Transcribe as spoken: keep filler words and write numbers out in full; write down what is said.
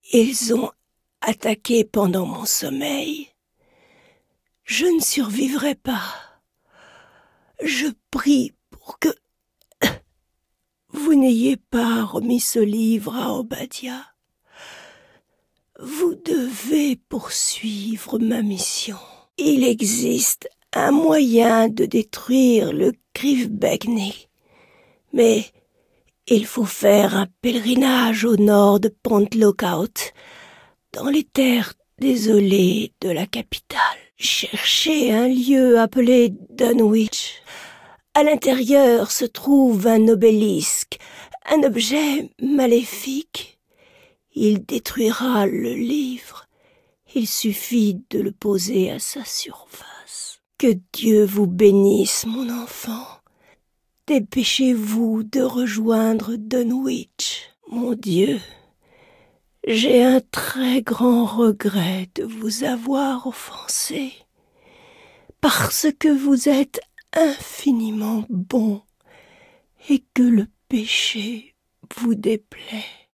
Ils ont attaqué pendant mon sommeil. Je ne survivrai pas. Je prie pour que vous n'ayez pas remis ce livre à Obadiah. Vous devez poursuivre ma mission. Il existe un moyen de détruire le Crieff-Begni, mais il faut faire un pèlerinage au nord de Pont Lookout, dans les terres désolées de la capitale. Cherchez un lieu appelé Dunwich. À l'intérieur se trouve un obélisque, un objet maléfique. Il détruira le livre. Il suffit de le poser à sa surface. Que Dieu vous bénisse, mon enfant. Dépêchez-vous de rejoindre Dunwich. Mon Dieu, j'ai un très grand regret de vous avoir offensé, parce que vous êtes infiniment bon et que le péché vous déplaît.